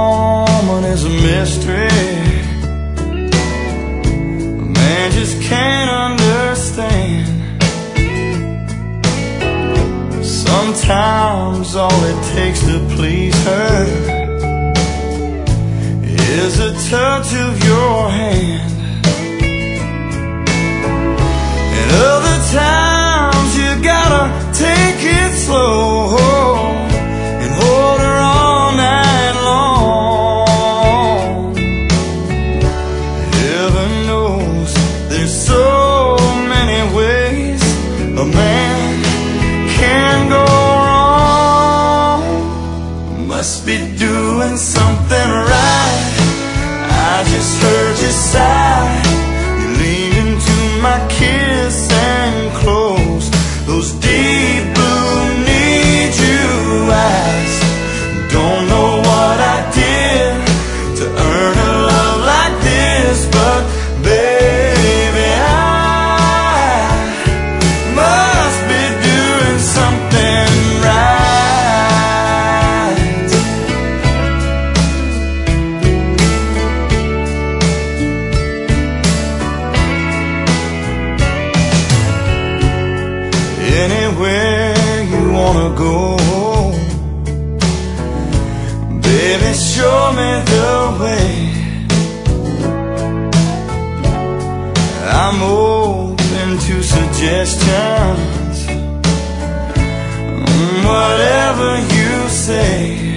woman is a mystery. A man just can't understand. Sometimes all it takes to please her is a touch of your hand. And other times you gotta take it slow and hold her all night long. Heaven knows there's so many ways a man can go wrong. Must be doing something right. I just heard you sigh. You lean into my kiss and close those deep blue need you eyes. Don't know what I did to earn a love like this, but baby, I must be doing something right. Anywhere you wanna go, baby, show me the way. I'm open to suggestions, whatever you say.